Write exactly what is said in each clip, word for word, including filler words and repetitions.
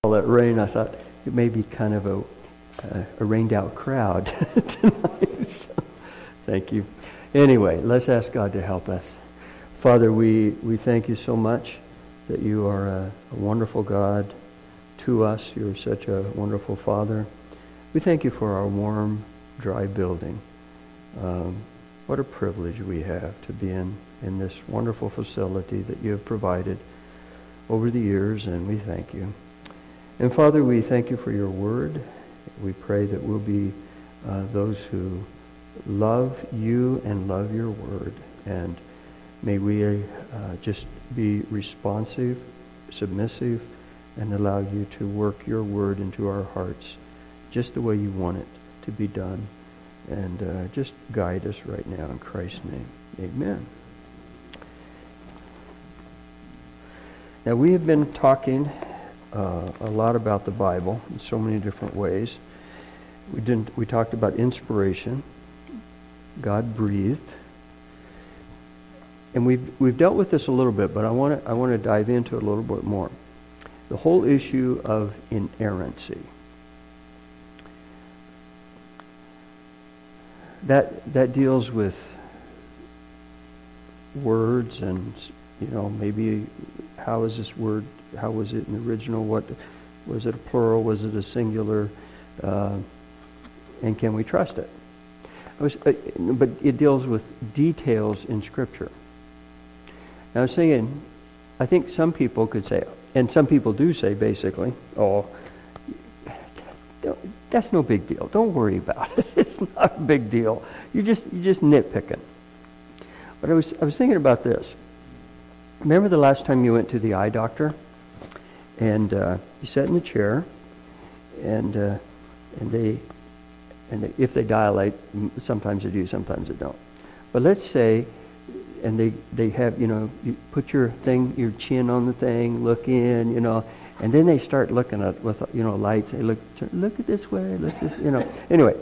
all that rain, I thought it may be kind of a, uh, a rained-out crowd tonight. So, thank you. Anyway, let's ask God to help us. Father, we, we thank you so much that you are a, a wonderful God to us. You're such a wonderful Father. We thank you for our warm, dry building. Um, what a privilege we have to be in, in this wonderful facility that you have provided over the years, and we thank you. And Father, we thank you for your word. We pray that we'll be uh, those who love you and love your word. And may we uh, just be responsive, submissive, and allow you to work your word into our hearts just the way you want it to be done. And uh, just guide us right now in Christ's name. Amen. Now, we have been talking Uh, a lot about the Bible in so many different ways. We didn't. We talked about inspiration. God breathed, and we've we've dealt with this a little bit, but I want to I want to dive into it a little bit more. The whole issue of inerrancy. That that deals with words, and you know, maybe how is this word? How was it in the original? What was it? A plural? Was it a singular? Uh, and can we trust it? I was, uh, but it deals with details in Scripture. Now I was saying, I think some people could say, and some people do say, basically, "Oh, that's no big deal. Don't worry about it. It's not a big deal. You just you just nitpicking." But I was I was thinking about this. Remember the last time you went to the eye doctor? And uh, you sat in the chair, and uh, and they and they, if they dilate, sometimes they do, sometimes they don't. But let's say, and they they have you know you put your thing, your chin on the thing, look in, you know, and then they start looking at with you know lights. They look look at this way, look this, you know. Anyway,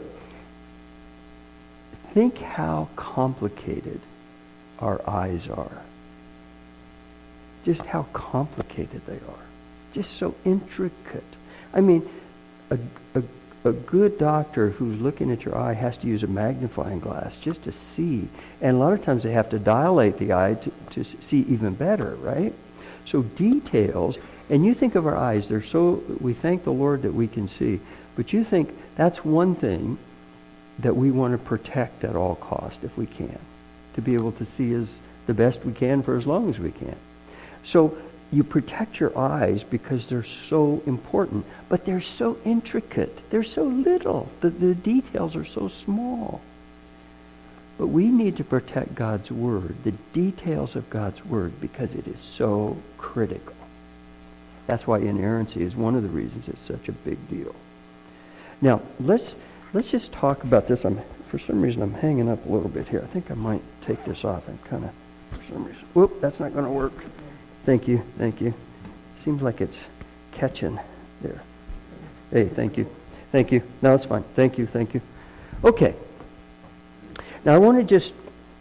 think how complicated our eyes are. Just how complicated they are. Just so intricate. I mean, a, a, a good doctor who's looking at your eye has to use a magnifying glass just to see. And a lot of times they have to dilate the eye to, to see even better, right? So details, and you think of our eyes, they're so, we thank the Lord that we can see. But you think that's one thing that we want to protect at all costs if we can. To be able to see as the best we can for as long as we can. So you protect your eyes because they're so important, but they're so intricate. They're so little. The, the details are so small. But we need to protect God's Word, the details of God's Word, because it is so critical. That's why inerrancy is one of the reasons it's such a big deal. Now, let's let's just talk about this. I'm for some reason I'm hanging up a little bit here. I think I might take this off and kind of, for some reason, whoop, that's not going to work. Thank you, thank you. Seems like it's catching there. Hey, thank you. Thank you. No, it's fine. Thank you, thank you. Okay. Now I want to just,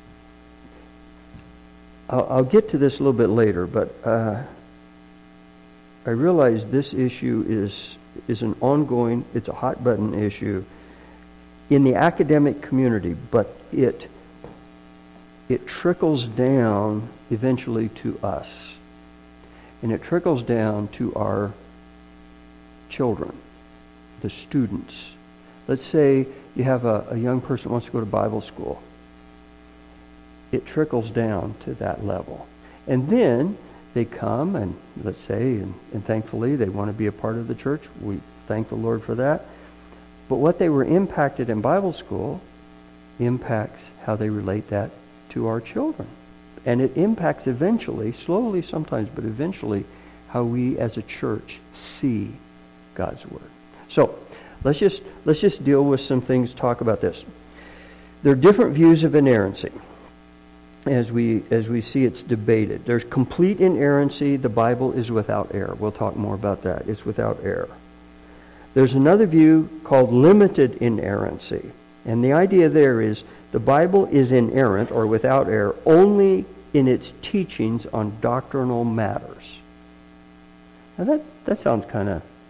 I'll, I'll get to this a little bit later, but uh, I realize this issue is is an ongoing, it's a hot button issue in the academic community, but it it trickles down eventually to us. And it trickles down to our children, the students. Let's say you have a, a young person who wants to go to Bible school. It trickles down to that level. And then they come and, let's say, and, and thankfully they want to be a part of the church. We thank the Lord for that. But what they were impacted in Bible school impacts how they relate that to our children. And it impacts eventually, slowly sometimes, but eventually, how we as a church see God's Word. So, let's just let's just deal with some things, talk about this. There are different views of inerrancy as we as we see it's debated. There's complete inerrancy. The Bible is without error. We'll talk more about that. It's without error. There's another view called limited inerrancy. And the idea there is the Bible is inerrant or without error only in its teachings on doctrinal matters. Now that, that sounds kind of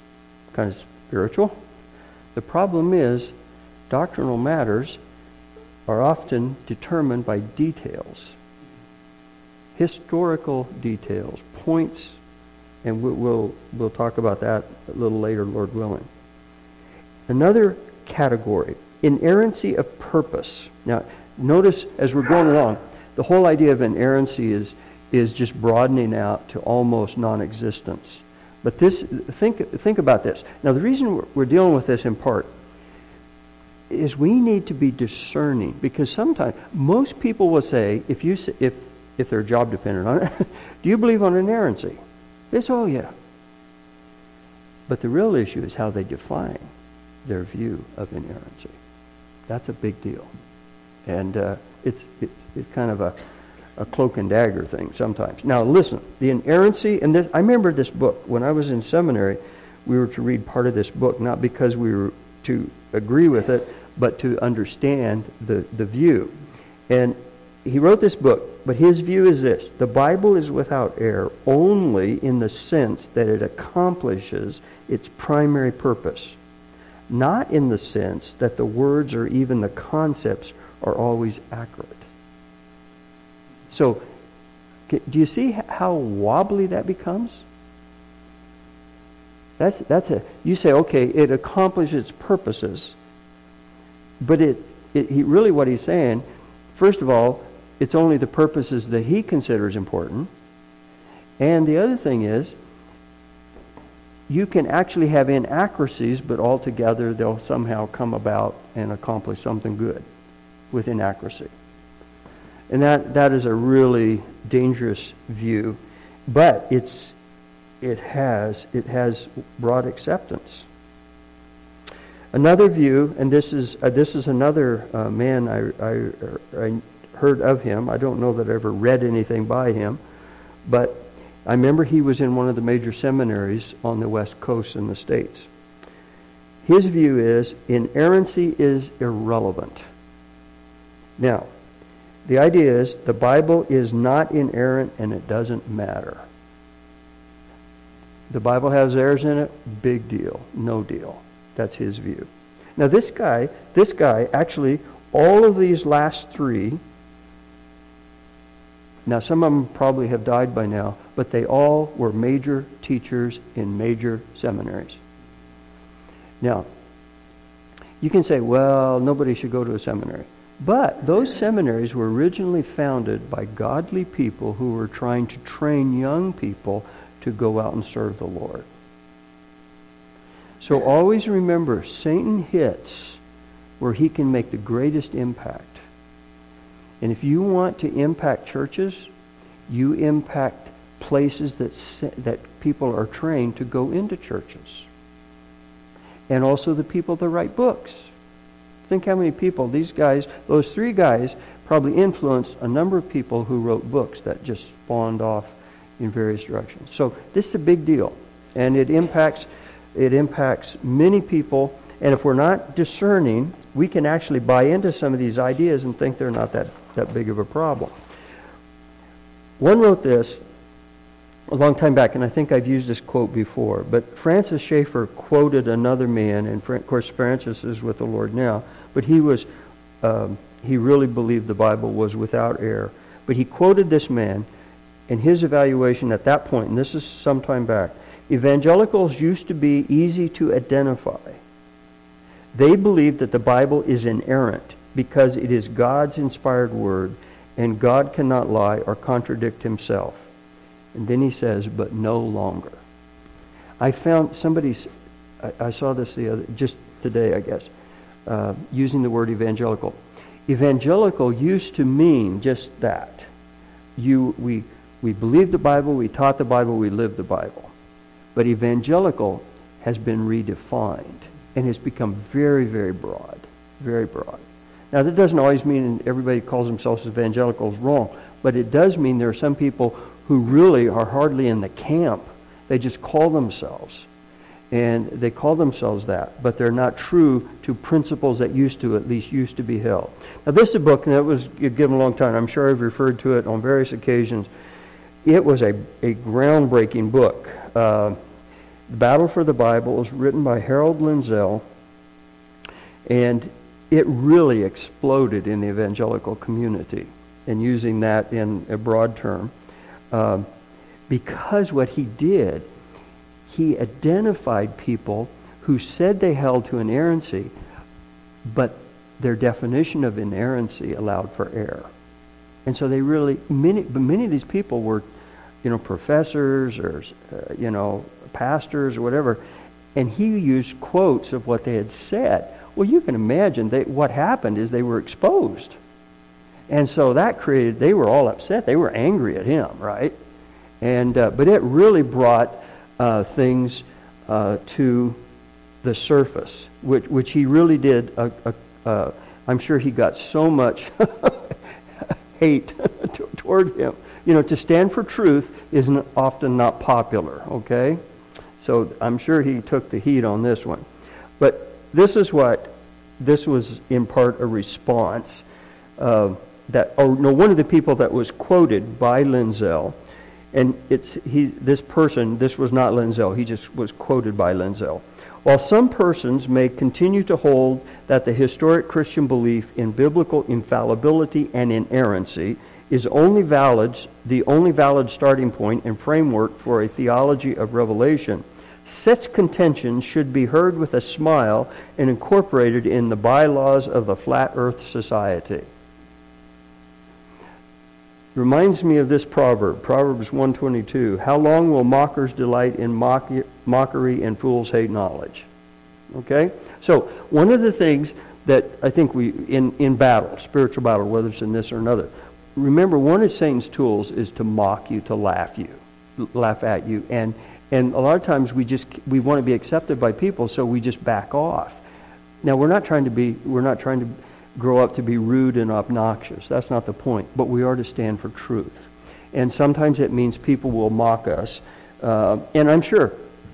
kind of spiritual. The problem is doctrinal matters are often determined by details, historical details, points, and we'll, we'll, we'll talk about that a little later, Lord willing. Another category, inerrancy of purpose. Now, notice as we're going along, the whole idea of inerrancy is, is just broadening out to almost non-existence. But this, think, think about this. Now, the reason we're, we're dealing with this in part is we need to be discerning, because sometimes most people will say, if you say, if if they're job dependent on it, do you believe on inerrancy? It's, oh yeah. But the real issue is how they define their view of inerrancy. That's a big deal, and uh, it's it's it's kind of a a cloak and dagger thing sometimes. Now listen, the inerrancy, and this, I remember this book when I was in seminary. We were to read part of this book, not because we were to agree with it, but to understand the, the view. And he wrote this book, but his view is this: the Bible is without error only in the sense that it accomplishes its primary purpose, not in the sense that the words or even the concepts are always accurate. So, do you see how wobbly that becomes? That's that's a you say, okay, it accomplishes its purposes, but it, it he really what he's saying, first of all, it's only the purposes that he considers important, and the other thing is, you can actually have inaccuracies, but altogether they'll somehow come about and accomplish something good with inaccuracy. And that, that is a really dangerous view, but it's it has it has broad acceptance. Another view, and this is uh, this is another uh, man I, I I heard of him. I don't know that I ever read anything by him, but I remember he was in one of the major seminaries on the West Coast in the States. His view is inerrancy is irrelevant. Now, the idea is the Bible is not inerrant and it doesn't matter. The Bible has errors in it, big deal, no deal. That's his view. Now this guy, this guy actually, all of these last three, now some of them probably have died by now, but they all were major teachers in major seminaries. Now, you can say, well, nobody should go to a seminary. But those seminaries were originally founded by godly people who were trying to train young people to go out and serve the Lord. So always remember, Satan hits where he can make the greatest impact. And if you want to impact churches, you impact places that that people are trained to go into churches. And also the people that write books. Think how many people, these guys, those three guys, probably influenced a number of people who wrote books that just spawned off in various directions. So this is a big deal. And it impacts it impacts many people. And if we're not discerning, we can actually buy into some of these ideas and think they're not that, that big of a problem. One wrote this a long time back, and I think I've used this quote before, but Francis Schaeffer quoted another man, and of course Francis is with the Lord now, but he was um, he really believed the Bible was without error. But he quoted this man, and his evaluation at that point, and this is some time back, evangelicals used to be easy to identify. They believed that the Bible is inerrant because it is God's inspired word, and God cannot lie or contradict himself. And then he says, but no longer. I found somebody, I, I saw this the other, just today, I guess, uh, using the word evangelical. Evangelical used to mean just that. You, we, we believe the Bible, we taught the Bible, we lived the Bible. But evangelical has been redefined and has become very, very broad, very broad. Now, that doesn't always mean everybody who calls themselves evangelical is wrong, but it does mean there are some people who really are hardly in the camp. They just call themselves. And they call themselves that, but they're not true to principles that used to, at least used to be held. Now, this is a book that was given a long time. I'm sure I've referred to it on various occasions. It was a, a groundbreaking book. Uh, The Battle for the Bible was written by Harold Lindsell, and it really exploded in the evangelical community, and using that in a broad term. Um, because what he did, he identified people who said they held to inerrancy, but their definition of inerrancy allowed for error. And so they really, many, but many of these people were, you know, professors or, uh, you know, pastors or whatever, and he used quotes of what they had said. Well, you can imagine they, what happened is they were exposed. And so that created, they were all upset. They were angry at him, right? And uh, but it really brought uh, things uh, to the surface, which which he really did. Uh, uh, uh, I'm sure he got so much hate toward him. You know, to stand for truth is often not popular, okay? So I'm sure he took the heat on this one. But this is what, this was in part a response uh, that, oh no, one of the people that was quoted by Lindsell, and it's he, this person, this was not Lindsell, he just was quoted by Lindsell. While some persons may continue to hold that the historic Christian belief in biblical infallibility and inerrancy is only valid, the only valid starting point and framework for a theology of revelation, such contentions should be heard with a smile and incorporated in the bylaws of the Flat Earth Society. Reminds me of this proverb, Proverbs one twenty-two. How long will mockers delight in mock- mockery and fools hate knowledge? Okay? So, one of the things that I think we, in, in battle, spiritual battle, whether it's in this or another, remember one of Satan's tools is to mock you, to laugh you, laugh at you. And and a lot of times we just, we want to be accepted by people, so we just back off. Now, we're not trying to be, we're not trying to grow up to be rude and obnoxious. That's not the point. But we are to stand for truth. And sometimes it means people will mock us. Uh, and I'm sure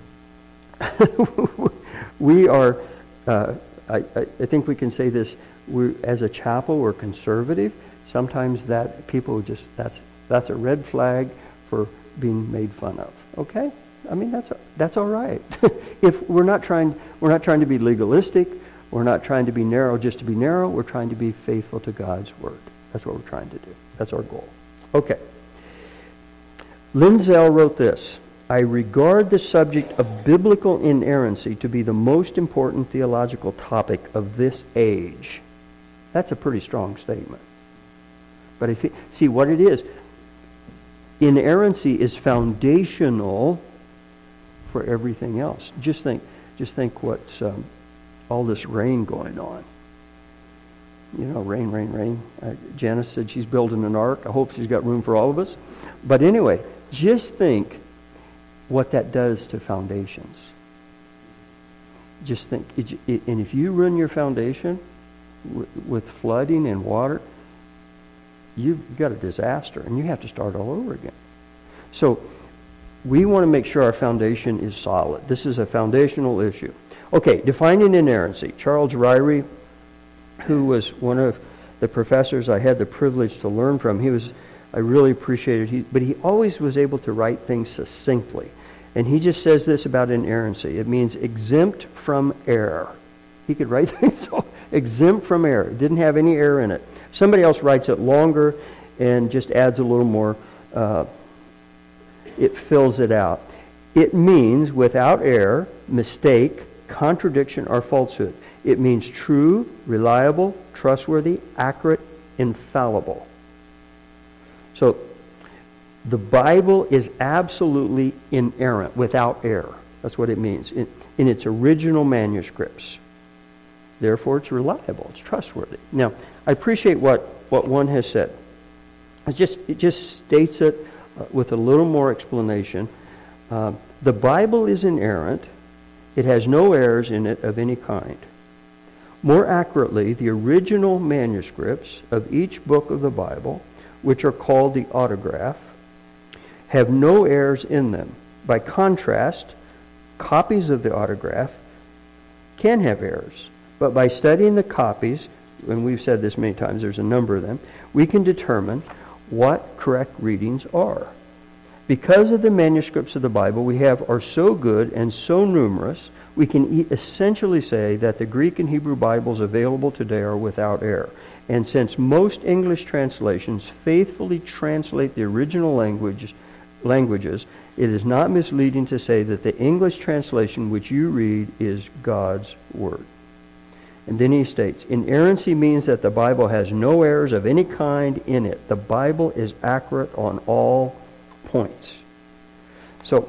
we are, uh, I, I think we can say this, we're, as a chapel, we're conservative. Sometimes that people just, that's that's a red flag for being made fun of. Okay? I mean, that's that's all right. If we're not trying, we're not trying to be legalistic. We're not trying to be narrow just to be narrow. We're trying to be faithful to God's Word. That's what we're trying to do. That's our goal. Okay. Lindsell wrote this: I regard the subject of biblical inerrancy to be the most important theological topic of this age. That's a pretty strong statement. But if you, see what it is, inerrancy is foundational for everything else. Just think, just think what's um, all this rain going on. You know, rain, rain, rain. Uh, Janice said she's building an ark. I hope she's got room for all of us. But anyway, just think what that does to foundations. Just think, it, it, and if you ruin your foundation w- with flooding and water, you've got a disaster, and you have to start all over again. So we want to make sure our foundation is solid. This is a foundational issue. Okay, defining inerrancy. Charles Ryrie, who was one of the professors I had the privilege to learn from, he was, I really appreciated, he, but he always was able to write things succinctly. And he just says this about inerrancy. It means exempt from error. He could write things so exempt from error. It didn't have any error in it. Somebody else writes it longer and just adds a little more, uh, it fills it out. It means without error, mistake, contradiction, or falsehood. It means true, reliable, trustworthy, accurate, infallible. So the Bible is absolutely inerrant, without error. That's what it means in, in its original manuscripts. Therefore, it's reliable. It's trustworthy. Now, I appreciate what, what one has said. It just, it just states it uh, with a little more explanation. Uh, the Bible is inerrant. It has no errors in it of any kind. More accurately, the original manuscripts of each book of the Bible, which are called the autograph, have no errors in them. By contrast, copies of the autograph can have errors. But by studying the copies, and we've said this many times, there's a number of them, we can determine what correct readings are. Because of the manuscripts of the Bible we have are so good and so numerous, we can e- essentially say that the Greek and Hebrew Bibles available today are without error. And since most English translations faithfully translate the original language, languages, it is not misleading to say that the English translation which you read is God's Word. And then he states, inerrancy means that the Bible has no errors of any kind in it. The Bible is accurate on all points. So,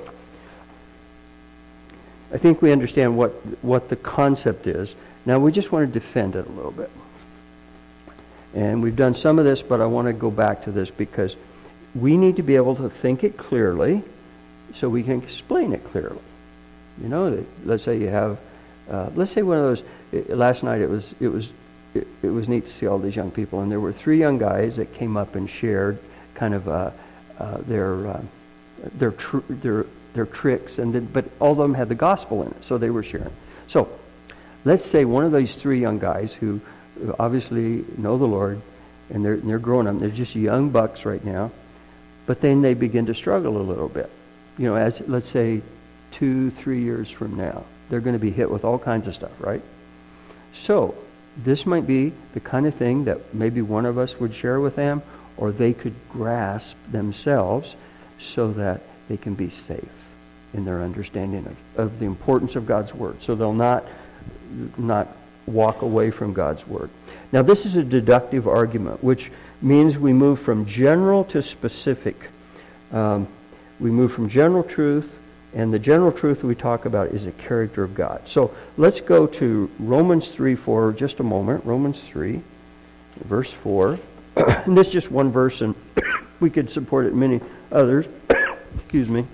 I think we understand what, what the concept is. Now we just want to defend it a little bit. And we've done some of this, but I want to go back to this because we need to be able to think it clearly so we can explain it clearly. You know, let's say you have, uh, let's say one of those, last night it was, it was, it, it was neat to see all these young people, and there were three young guys that came up and shared kind of uh, uh, their, uh, their, tr- their, their tricks, and then, but all of them had the gospel in it, so they were sharing. So, let's say one of these three young guys who obviously know the Lord, and they're, they're growing up, they're just young bucks right now, but then they begin to struggle a little bit. You know, as let's say two, three years from now, they're going to be hit with all kinds of stuff, right? So, this might be the kind of thing that maybe one of us would share with them, or they could grasp themselves so that they can be safe in their understanding of, of the importance of God's Word. So they'll not not walk away from God's Word. Now this is a deductive argument, which means we move from general to specific. Um, we move from general truth, and the general truth we talk about is the character of God. So let's go to Romans three for just a moment. Romans three, verse four. And this is just one verse, and we could support it in many others. Excuse me.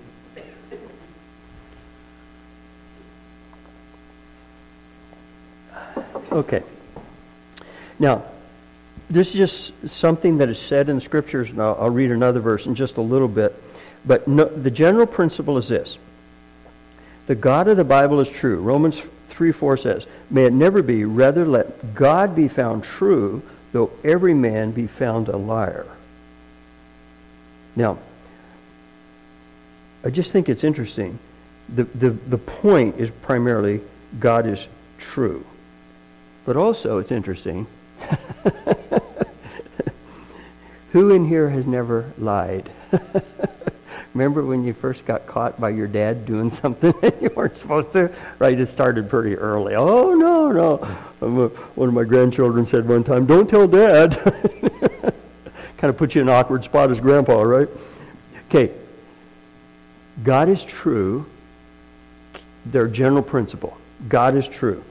Okay. Now, this is just something that is said in the Scriptures, and I'll, I'll read another verse in just a little bit. But no, the general principle is this. The God of the Bible is true. Romans three four says, may it never be, rather let God be found true, though every man be found a liar. Now, I just think it's interesting. The, the, the point is primarily God is true. But also, it's interesting, who in here has never lied? Remember when you first got caught by your dad doing something that you weren't supposed to? Right, it started pretty early. Oh, no, no. One of my grandchildren said one time, don't tell Dad. Kind of put you in an awkward spot as Grandpa, right? Okay, God is true. Their general principle. God is true.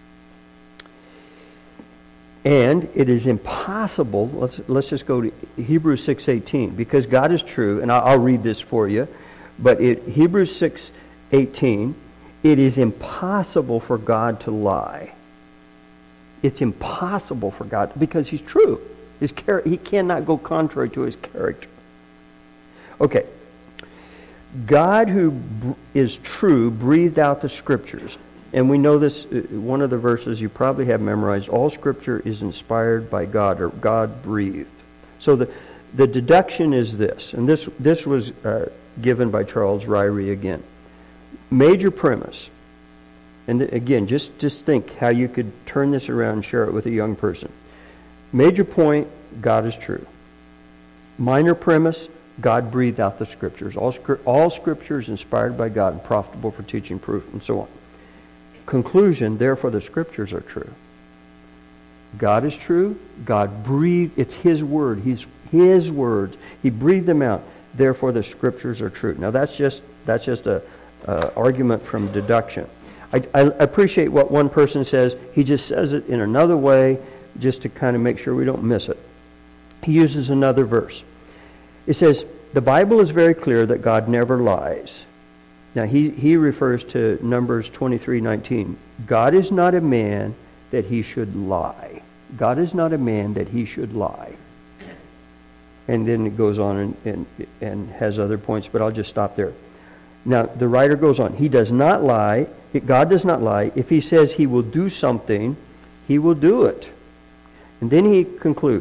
And it is impossible, let's let's just go to Hebrews six eighteen, because God is true, and I'll, I'll read this for you, but it, Hebrews six eighteen, it is impossible for God to lie. It's impossible for God, because He's true. His char- He cannot go contrary to His character. Okay. God who b- is true breathed out the Scriptures. And we know this, uh, one of the verses you probably have memorized, all Scripture is inspired by God, or God breathed. So the the deduction is this, and this this was uh, given by Charles Ryrie again. Major premise, and again, just, just think how you could turn this around and share it with a young person. Major point, God is true. Minor premise, God breathed out the Scriptures. All, all Scripture is inspired by God and profitable for teaching, proof, and so on. Conclusion, therefore the Scriptures are true. God is true. God breathed, it's His Word. He's His words. He breathed them out. Therefore the Scriptures are true. Now that's just that's just a uh, argument from deduction. I, I appreciate what one person says. He just says it in another way just to kind of make sure we don't miss it. He uses another verse. It says, the Bible is very clear that God never lies. Now, he, he refers to Numbers twenty-three nineteen. God is not a man that He should lie. God is not a man that He should lie. And then it goes on and, and, and has other points, but I'll just stop there. Now, the writer goes on. He does not lie. God does not lie. If He says He will do something, He will do it. And then he concludes,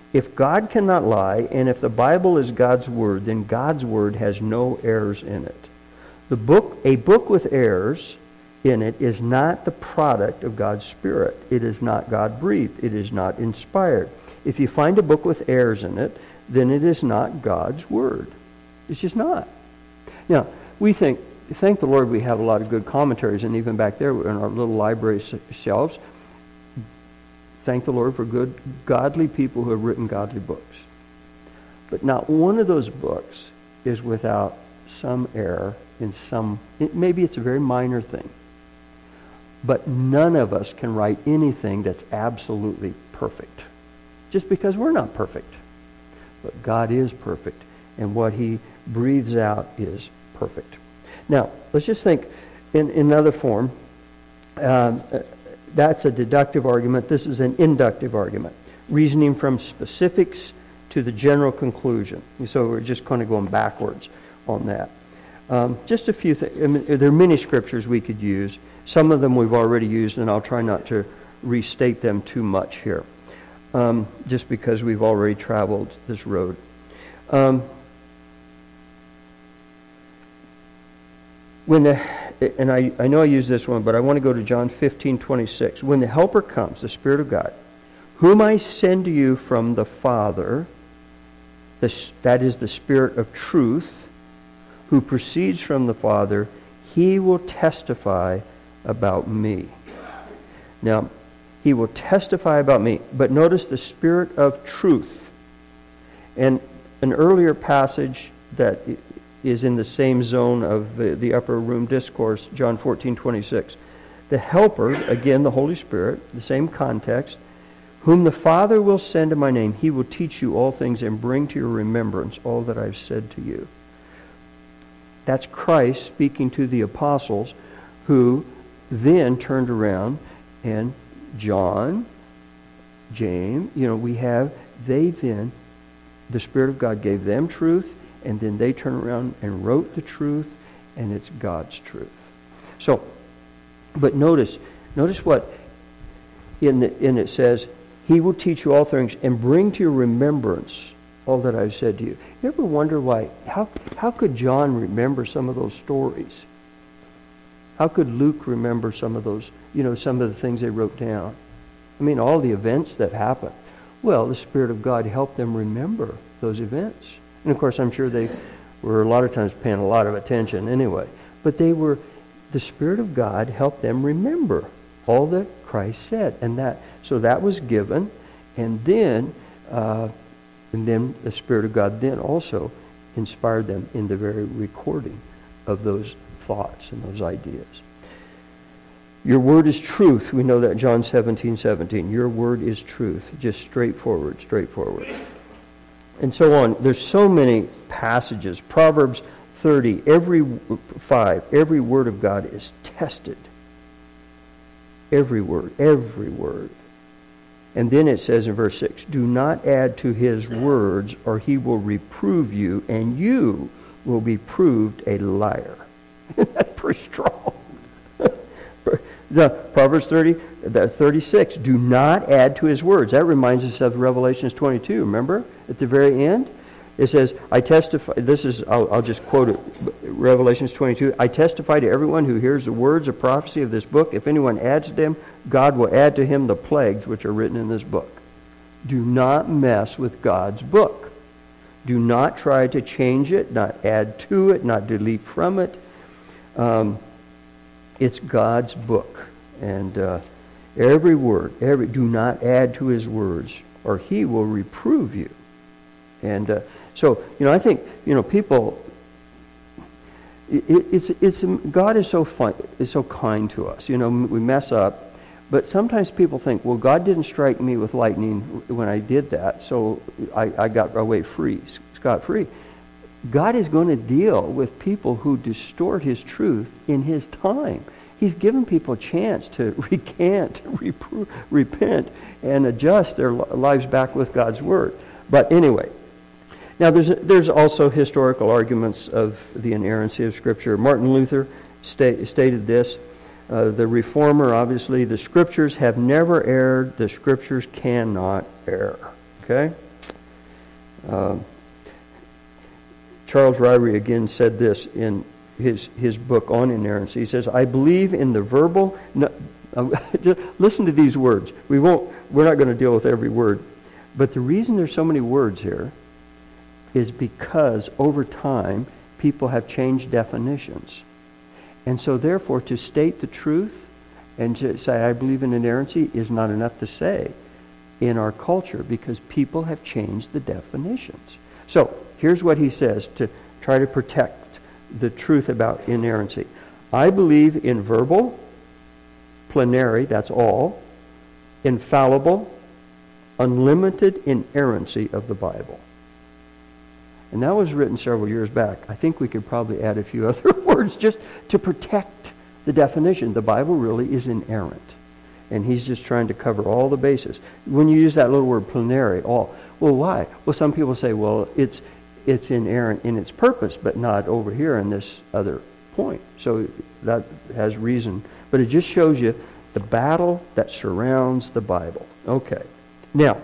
If God cannot lie, and if the Bible is God's Word, then God's Word has no errors in it. The book, a book with errors in it is not the product of God's Spirit. It is not God-breathed. It is not inspired. If you find a book with errors in it, then it is not God's Word. It's just not. Now, we think, thank the Lord we have a lot of good commentaries, and even back there in our little library shelves, thank the Lord for good, godly people who have written godly books. But not one of those books is without some error in some, it, maybe it's a very minor thing. But none of us can write anything that's absolutely perfect. Just because we're not perfect. But God is perfect. And what He breathes out is perfect. Now, let's just think in, in another form. Um, that's a deductive argument. This is an inductive argument. Reasoning from specifics to the general conclusion. So we're just kind of going backwards on that. Um, just a few things. I mean, there are many scriptures we could use. Some of them we've already used, and I'll try not to restate them too much here, um, just because we've already traveled this road. Um, when the, and I, I know I use this one, but I want to go to John fifteen twenty-six. When the Helper comes, the Spirit of God, whom I send to you from the Father, this, that is the Spirit of truth, who proceeds from the Father, He will testify about me. Now, He will testify about me. But notice the Spirit of truth. And an earlier passage that is in the same zone of the, the upper room discourse, John fourteen twenty-six. The Helper, again the Holy Spirit, the same context, whom the Father will send in my name, He will teach you all things and bring to your remembrance all that I've said to you. That's Christ speaking to the apostles, who then turned around, and John, James, you know, we have, they then, the Spirit of God gave them truth, and then they turned around and wrote the truth, and it's God's truth. So, but notice, notice what in the, in it says, He will teach you all things and bring to your remembrance all that I've said to you. You ever wonder why, how, how could John remember some of those stories? How could Luke remember some of those, you know, some of the things they wrote down? I mean, all the events that happened. Well, the Spirit of God helped them remember those events. And of course, I'm sure they were a lot of times paying a lot of attention anyway. But they were, the Spirit of God helped them remember all that Christ said. And that, so that was given. And then, uh, and then the Spirit of God then also inspired them in the very recording of those thoughts and those ideas. Your word is truth. We know that in John seventeen seventeen. Your word is truth. Just straightforward, straightforward. And so on. There's so many passages. Proverbs thirty, every five, every word of God is tested. Every word, every word. And then it says in verse six, do not add to His words, or He will reprove you, and you will be proved a liar. That's pretty strong. The Proverbs thirty, thirty-six, do not add to His words. That reminds us of Revelations twenty-two. Remember? At the very end, it says, I testify, this is, I'll, I'll just quote it, Revelations twenty-two, I testify to everyone who hears the words of prophecy of this book, if anyone adds to them, God will add to him the plagues which are written in this book. Do not mess with God's book. Do not try to change it, not add to it, not delete from it. Um, it's God's book. And uh, every word, every do not add to His words, or He will reprove you. And uh, so, you know, I think, you know, people, it, it's, it's, God is so fun, is so kind to us. You know, we mess up, but sometimes people think, well, God didn't strike me with lightning when I did that, so I, I got away free, scot-free. God is going to deal with people who distort His truth in His time. He's given people a chance to recant, repro- repent, and adjust their lives back with God's Word. But anyway, now there's there's also historical arguments of the inerrancy of Scripture. Martin Luther sta- stated this, uh, the Reformer, obviously, the Scriptures have never erred, the Scriptures cannot err. Okay? Um, Charles Ryrie again said this in his his book on inerrancy. He says, "I believe in the verbal." No, just listen to these words. We won't. We're not going to deal with every word, but the reason there's so many words here is because over time people have changed definitions, and so therefore to state the truth and to say I believe in inerrancy is not enough to say in our culture because people have changed the definitions. So here's what he says to try to protect the truth about inerrancy. I believe in verbal, plenary, that's all, infallible, unlimited inerrancy of the Bible. And that was written several years back. I think we could probably add a few other words just to protect the definition. The Bible really is inerrant. And he's just trying to cover all the bases. When you use that little word plenary, all, well, why? Well, some people say, well, it's it's inerrant in its purpose, but not over here in this other point. So that has reason. But it just shows you the battle that surrounds the Bible. Okay. Now,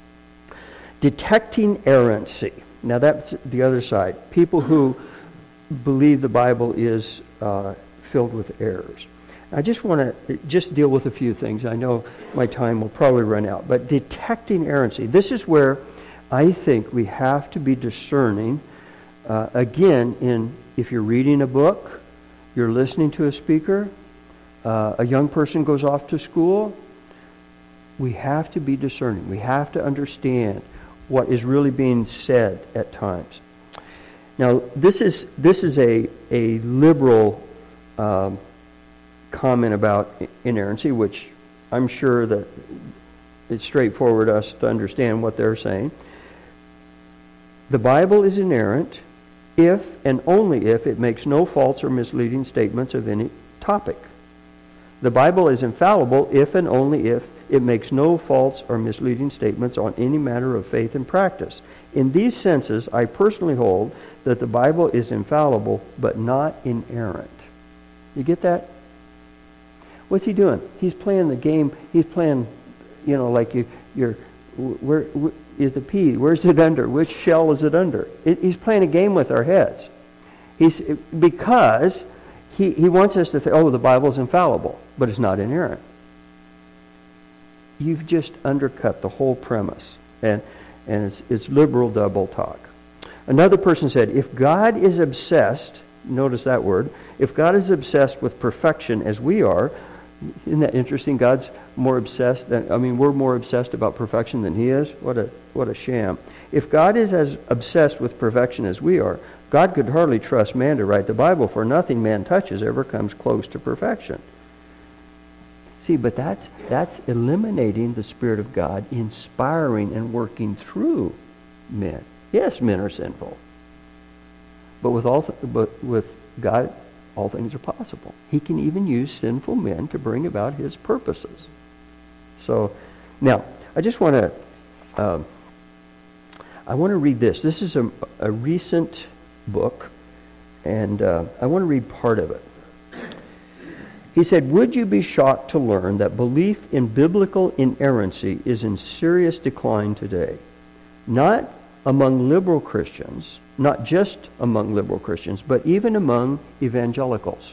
detecting errancy. Now that's the other side. People who believe the Bible is uh, filled with errors. I just want to just deal with a few things. I know my time will probably run out. But detecting errancy. This is where I think we have to be discerning. Uh, again, in if you're reading a book, you're listening to a speaker, uh, a young person goes off to school, we have to be discerning. We have to understand what is really being said at times. Now, this is this is a a liberal um, comment about inerrancy, which I'm sure that it's straightforward us to understand what they're saying. The Bible is inerrant if and only if it makes no false or misleading statements of any topic. The Bible is infallible if and only if it makes no false or misleading statements on any matter of faith and practice. In these senses, I personally hold that the Bible is infallible but not inerrant. You get that? What's he doing? He's playing the game. He's playing, you know, like you, you're, where, where is the pea? Where's it under? Which shell is it under? It, he's playing a game with our heads. He's because he he wants us to think, oh, the Bible is infallible, but it's not inerrant. You've just undercut the whole premise, and and it's, it's liberal double talk. Another person said, if God is obsessed, notice that word, if God is obsessed with perfection as we are, isn't that interesting? God's more obsessed than, I mean, we're more obsessed about perfection than he is? What a what a sham. If God is as obsessed with perfection as we are, God could hardly trust man to write the Bible, for nothing man touches ever comes close to perfection. See, but that's that's eliminating the Spirit of God inspiring and working through men. Yes, men are sinful. But with all th- but with God, all things are possible. He can even use sinful men to bring about his purposes. So, now, I just want to um, I want to read this. This is a, a recent book, and uh, I want to read part of it. He said, would you be shocked to learn that belief in biblical inerrancy is in serious decline today? Not among liberal Christians, not just among liberal Christians, but even among evangelicals.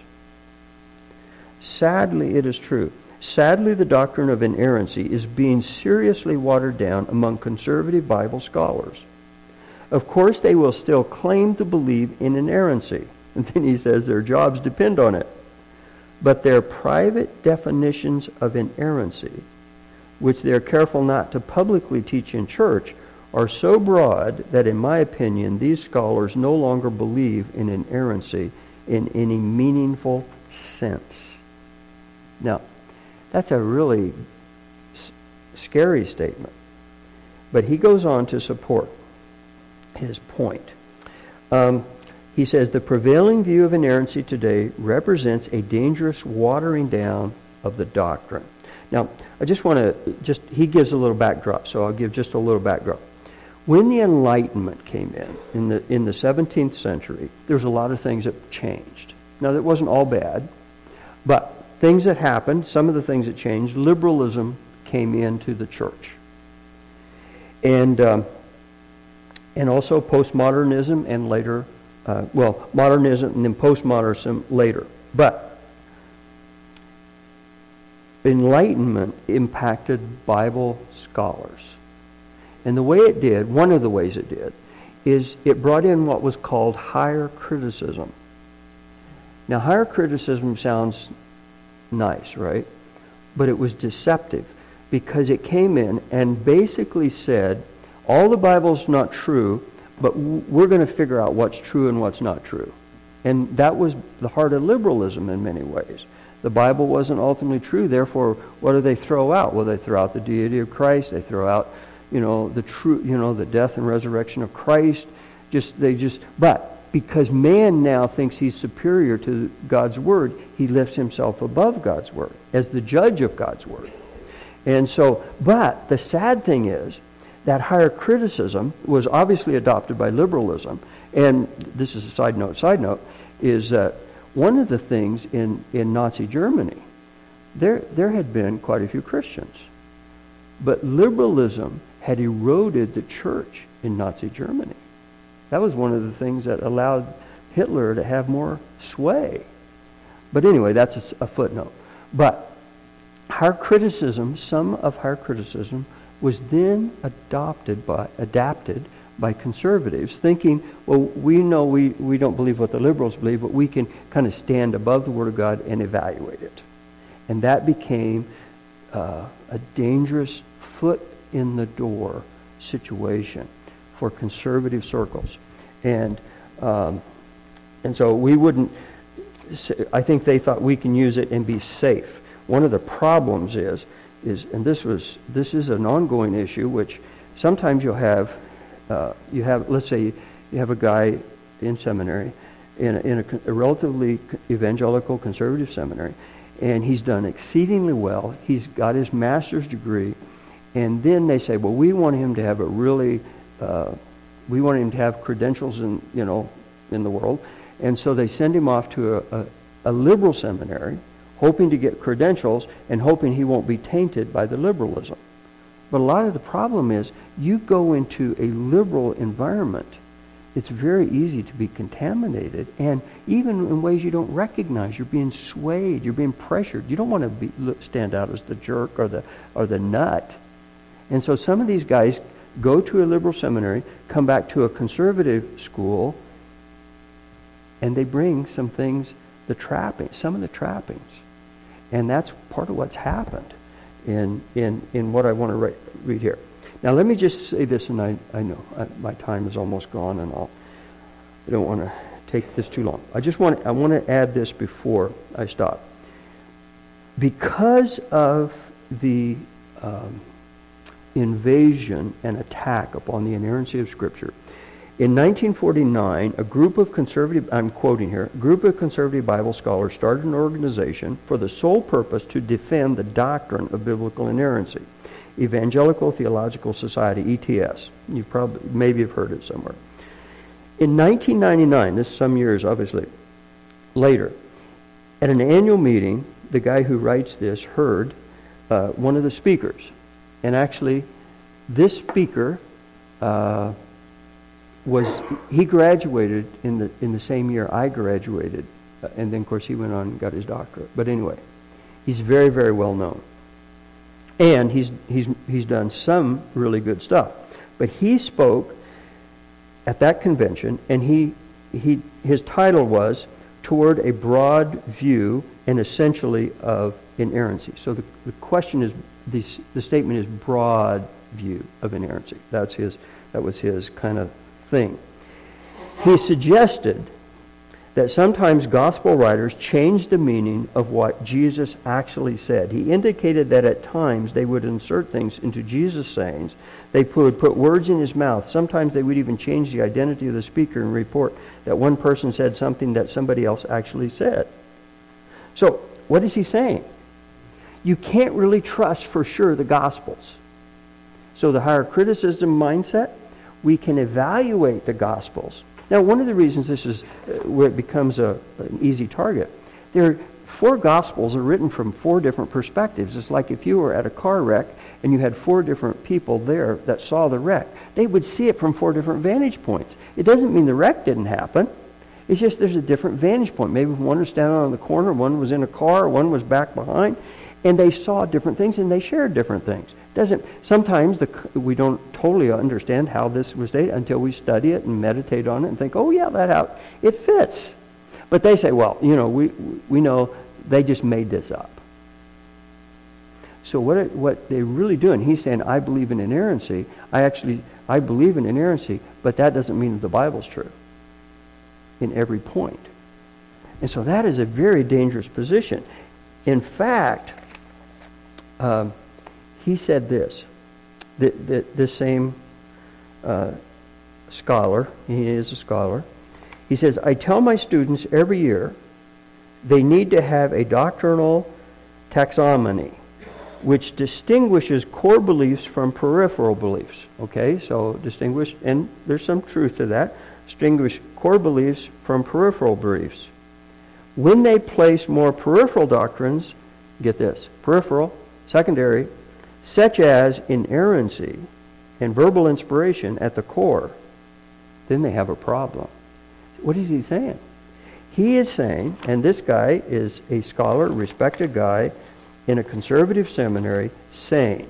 Sadly, it is true. Sadly, the doctrine of inerrancy is being seriously watered down among conservative Bible scholars. Of course, they will still claim to believe in inerrancy. And then he says their jobs depend on it. But their private definitions of inerrancy, which they are careful not to publicly teach in church, are so broad that, in my opinion, these scholars no longer believe in inerrancy in any meaningful sense. Now, that's a really s- scary statement. But he goes on to support his point. Um, he says, the prevailing view of inerrancy today represents a dangerous watering down of the doctrine. Now, I just want to, just he gives a little backdrop, so I'll give just a little backdrop. When the Enlightenment came in, in the in the seventeenth century, there was a lot of things that changed. Now, that wasn't all bad, but things that happened, some of the things that changed, liberalism came into the church. And um, and also postmodernism and later, uh, well, modernism and then postmodernism later. But Enlightenment impacted Bible scholars. And the way it did, one of the ways it did, is it brought in what was called higher criticism. Now, higher criticism sounds nice, right? But it was deceptive because it came in and basically said, all the Bible's not true, but we're going to figure out what's true and what's not true. And that was the heart of liberalism in many ways. The Bible wasn't ultimately true, therefore, what do they throw out? Well, they throw out the deity of Christ, they throw out, you know, the true, you know, the death and resurrection of Christ. Just they just, but because man now thinks he's superior to God's word, he lifts himself above God's word as the judge of God's word. And so, but the sad thing is that higher criticism was obviously adopted by liberalism. And this is a side note, side note, is that one of the things in, in Nazi Germany, there there had been quite a few Christians. But liberalism had eroded the church in Nazi Germany. That was one of the things that allowed Hitler to have more sway. But anyway, that's a, a footnote. But higher criticism, some of higher criticism, was then adopted by, adapted by conservatives, thinking, well, we know we, we don't believe what the liberals believe, but we can kind of stand above the Word of God and evaluate it. And that became uh, a dangerous foot in the door situation for conservative circles. And um, and so we wouldn't, I think they thought we can use it and be safe. One of the problems is, is and this was this is an ongoing issue, which sometimes you'll have, uh, you have, let's say you have a guy in seminary, in a, in a, a relatively evangelical conservative seminary, and he's done exceedingly well. He's got his master's degree, and then they say, well, we want him to have a really, uh, we want him to have credentials in, you know, in the world, and so they send him off to a, a, a liberal seminary, hoping to get credentials and hoping he won't be tainted by the liberalism. But a lot of the problem is, you go into a liberal environment, it's very easy to be contaminated, and even in ways you don't recognize. You're being swayed, you're being pressured. You don't want to be, stand out as the jerk or the or the nut. And so some of these guys go to a liberal seminary, come back to a conservative school, and they bring some things, the trappings, some of the trappings. And that's part of what's happened in in, in what I want to write, read here. Now let me just say this, and I, I know I, my time is almost gone, and I'll, I don't want to take this too long. I just want I want to add this before I stop. Because of the um, invasion and attack upon the inerrancy of Scripture, in nineteen forty-nine, a group of conservative, I'm quoting here, a group of conservative Bible scholars started an organization for the sole purpose to defend the doctrine of biblical inerrancy. Evangelical Theological Society, E T S. You probably, maybe have heard it somewhere. In nineteen ninety-nine, this is some years obviously later, at an annual meeting, the guy who writes this heard uh, one of the speakers. And actually, this speaker uh, was, he graduated in the in the same year I graduated. Uh, and then, of course, he went on and got his doctorate. But anyway, he's very, very well known. And he's he's he's done some really good stuff. But he spoke at that convention, and he he his title was "Toward a Broad View and Essentially of Inerrancy." So the, the question is, the the statement is broad view of inerrancy. That's his that was his kind of thing. He suggested that sometimes gospel writers changed the meaning of what Jesus actually said. He indicated that at times they would insert things into Jesus' sayings. They would put words in his mouth. Sometimes they would even change the identity of the speaker and report that one person said something that somebody else actually said. So, what is he saying? You can't really trust for sure the Gospels. So the higher criticism mindset, we can evaluate the Gospels. Now, one of the reasons this is uh, where it becomes a, an easy target, there are four Gospels are written from four different perspectives. It's like if you were at a car wreck and you had four different people there that saw the wreck. They would see it from four different vantage points. It doesn't mean the wreck didn't happen. It's just there's a different vantage point. Maybe one was standing on the corner, one was in a car, one was back behind, and they saw different things and they shared different things. Doesn't sometimes the we don't totally understand how this was dated until we study it and meditate on it and think, oh yeah, that how it fits. But they say, well, you know, we we know they just made this up. So what it, what they're really doing, he's saying, I believe in inerrancy. I actually I believe in inerrancy, but that doesn't mean that the Bible's true in every point. And so that is a very dangerous position. In fact, um, he said this, that, that this same uh, scholar, he is a scholar, he says, I tell my students every year they need to have a doctrinal taxonomy which distinguishes core beliefs from peripheral beliefs. Okay, so distinguish, and there's some truth to that, distinguish core beliefs from peripheral beliefs. When they place more peripheral doctrines, get this, peripheral, secondary, such as inerrancy and verbal inspiration at the core, then they have a problem. What is he saying? He is saying, and this guy is a scholar, respected guy in a conservative seminary, saying,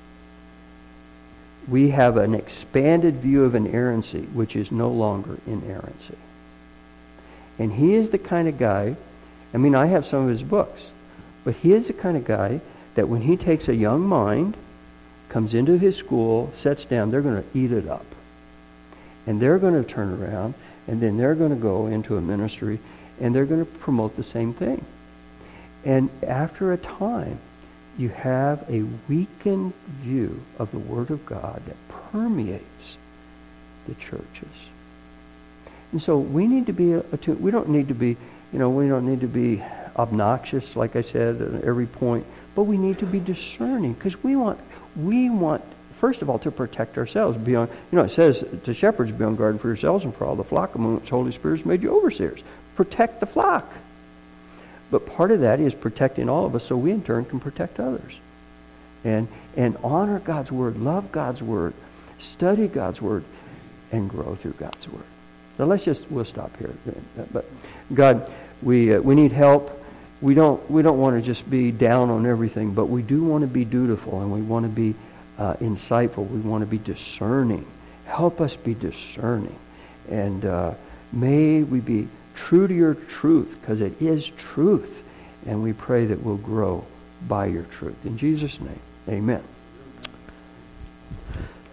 we have an expanded view of inerrancy, which is no longer inerrancy. And he is the kind of guy, I mean, I have some of his books, but he is the kind of guy that when he takes a young mind, comes into his school, sits down, they're going to eat it up. And they're going to turn around, and then they're going to go into a ministry, and they're going to promote the same thing. And after a time, you have a weakened view of the Word of God that permeates the churches. And so we need to be attuned. We don't need to be, you know, we don't need to be obnoxious, like I said, at every point, but we need to be discerning, because we want, we want, first of all, to protect ourselves. Beyond, you know, it says to shepherds, be on guard for yourselves and for all the flock among which Holy Spirit has made you overseers. Protect the flock. But part of that is protecting all of us so we in turn can protect others. And and honor God's Word, love God's Word, study God's Word, and grow through God's Word. So let's just, we'll stop here. But God, we uh, we need help. We don't we don't want to just be down on everything, but we do want to be dutiful, and we want to be uh, insightful. We want to be discerning. Help us be discerning. And uh, may we be true to your truth, because it is truth. And we pray that we'll grow by your truth. In Jesus' name, amen.